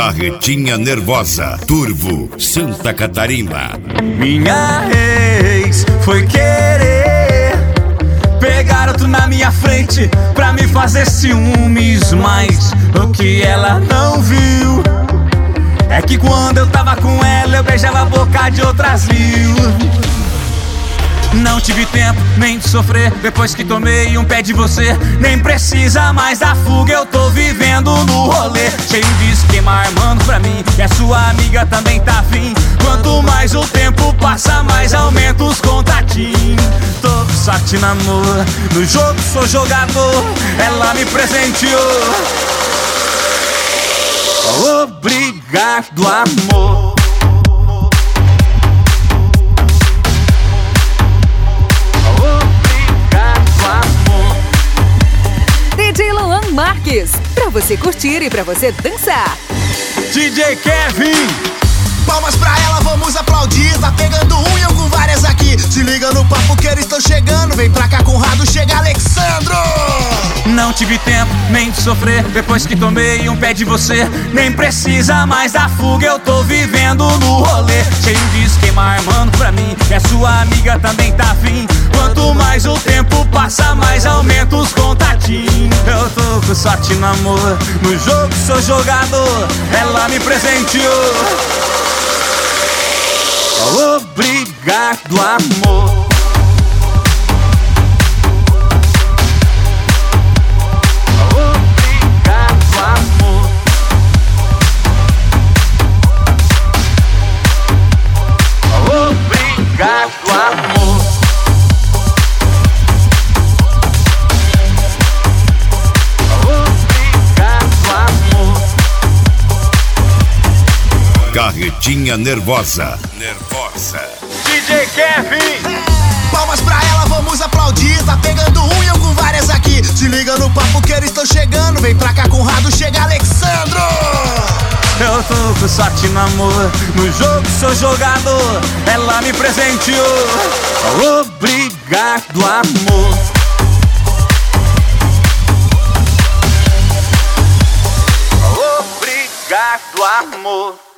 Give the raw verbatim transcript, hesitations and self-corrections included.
Carretinha Nervosa, Turvo, Santa Catarina. Minha ex foi querer pegar outro na minha frente pra me fazer ciúmes, mas o que ela não viu é que quando eu tava com ela eu beijava a boca de outras mil. Não tive tempo nem de sofrer depois que tomei um pé de você. Nem precisa mais da fuga, eu tô vivendo no rolê. Cheio de esquema armando pra mim, e a sua amiga também tá afim. Quanto mais o tempo passa, mais aumenta os contatinhos. Tô com sorte no amor, no jogo sou jogador. Ela me presenteou. Obrigado, amor. D J Luan Marques, pra você curtir e pra você dançar. D J Kevin. Palmas pra ela, vamos aplaudir. Tá pegando um e eu com várias aqui. Se liga no papo que eles estão chegando. Vem pra cá, Conrado, chega Alexandro. Não tive tempo nem de sofrer depois que tomei um pé de você. Nem precisa mais da fuga, eu tô vivendo no rolê. Cheio de esquema armando pra mim, e a sua amiga também tá afim. Quanto mais o tempo passa, mais aumenta os contatinhos. Eu tô com sorte no amor, no jogo sou jogador. Ela me presenteou. Obrigado, amor. Obrigado, amor. Obrigado, amor. Obrigado, amor. Carretinha Nervosa, Nervosa. D J Kevin. Palmas pra ela, vamos aplaudir. Tá pegando um e eu com várias aqui. Se liga no papo que eles estão chegando. Vem pra cá, Conrado, chega Alexandro. Eu tô com sorte no amor, no jogo sou jogador. Ela me presenteou. Obrigado, amor. Obrigado, amor.